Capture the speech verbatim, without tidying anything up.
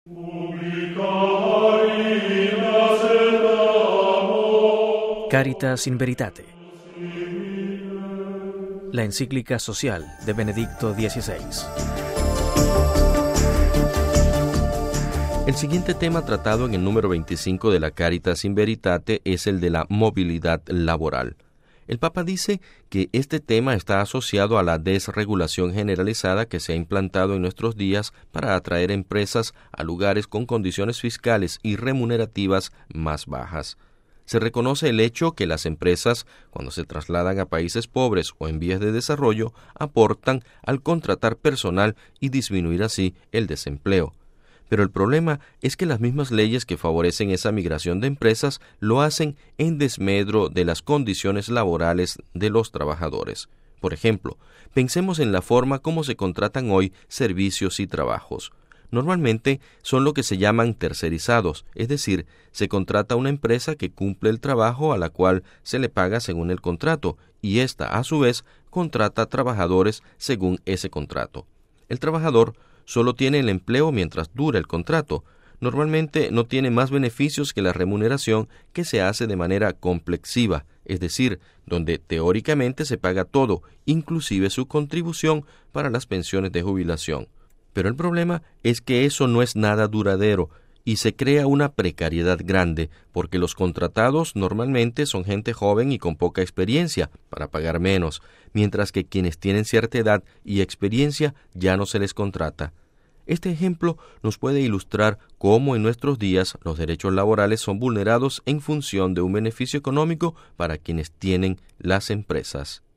Caritas in Veritate. La encíclica social de Benedicto dieciséis. El siguiente tema tratado en el número veinticinco de la Caritas in Veritate es el de la movilidad laboral. El Papa dice que este tema está asociado a la desregulación generalizada que se ha implantado en nuestros días para atraer empresas a lugares con condiciones fiscales y remunerativas más bajas. Se reconoce el hecho que las empresas, cuando se trasladan a países pobres o en vías de desarrollo, aportan al contratar personal y disminuir así el desempleo. Pero el problema es que las mismas leyes que favorecen esa migración de empresas lo hacen en desmedro de las condiciones laborales de los trabajadores. Por ejemplo, pensemos en la forma como se contratan hoy servicios y trabajos. Normalmente son lo que se llaman tercerizados, es decir, se contrata una empresa que cumple el trabajo a la cual se le paga según el contrato, y ésta, a su vez, contrata trabajadores según ese contrato. El trabajador solo tiene el empleo mientras dura el contrato. Normalmente no tiene más beneficios que la remuneración, que se hace de manera complexiva, es decir, donde teóricamente se paga todo, inclusive su contribución para las pensiones de jubilación. Pero el problema es que eso no es nada duradero y se crea una precariedad grande, porque los contratados normalmente son gente joven y con poca experiencia para pagar menos, mientras que quienes tienen cierta edad y experiencia ya no se les contrata. Este ejemplo nos puede ilustrar cómo en nuestros días los derechos laborales son vulnerados en función de un beneficio económico para quienes tienen las empresas.